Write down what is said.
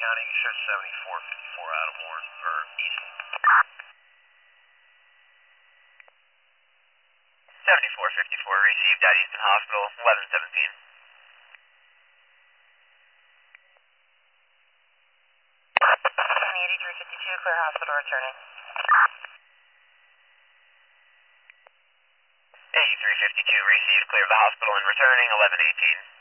County, you show 7454 out of Warren, or East. 7454 received at Easton Hospital, 1117. County 8352, clear hospital returning. 8352 received, clear the hospital and returning, 1118.